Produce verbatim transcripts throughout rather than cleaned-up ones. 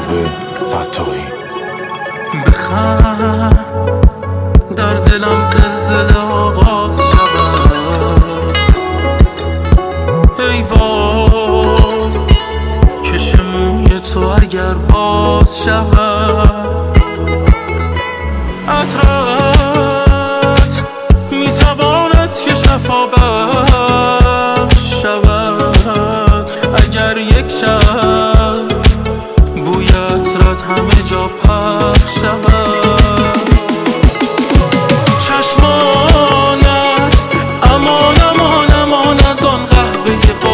قهوه فتاحی. بخند در دلم زلزله آغاز شود، ای وای کش موی تو اگر باز شود. عطرت میتواند که شفا بخش شود، اگر یک شب بوی عطرت همه جا پخش شود. چشمانت امان امان امان از آن قهوه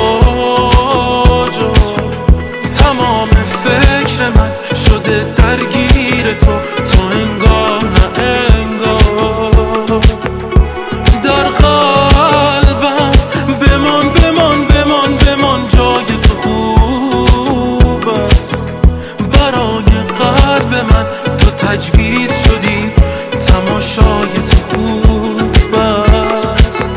قاجو، تمام فکر من شده درگیر تو، تو انگار نه انگار. در قلبم بمان بمان بمان بمان، جای تو خوب است، برای قلب من تو تجویز شدی، تماشای تو خوب است.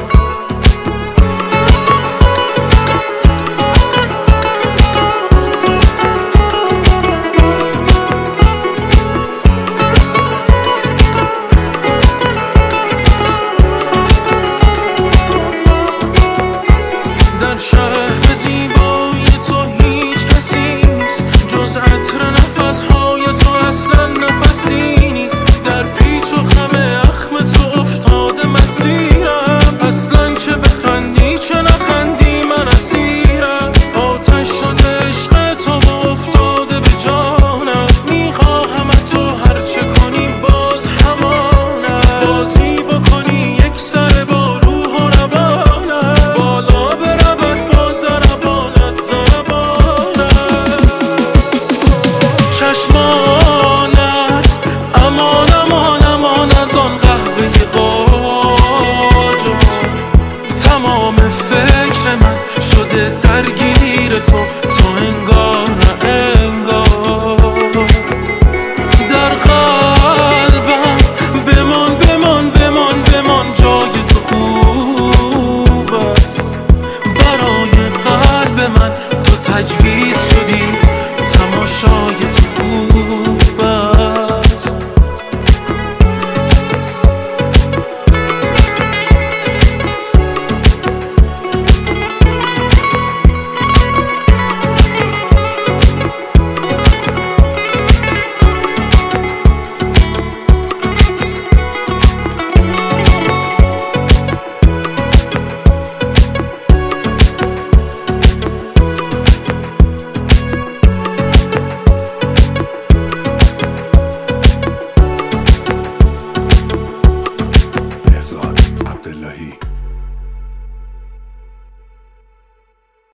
در شهر زیبایی تو هیچ کسی نیست جز عطر نفسهای تو، اصلا نفسی نیست. در پیچ و خم اخم تو افتاده مسیرم، اصلا چه بخندی چه نخندی من اسیرم. آتش شده عشق تو و افتاده به جانم، میخواهم تو هرچه کنی باز همانم، بازی بکنی یک سر با روح و روانم، بالا برود با ضربانت زبانم. چشمان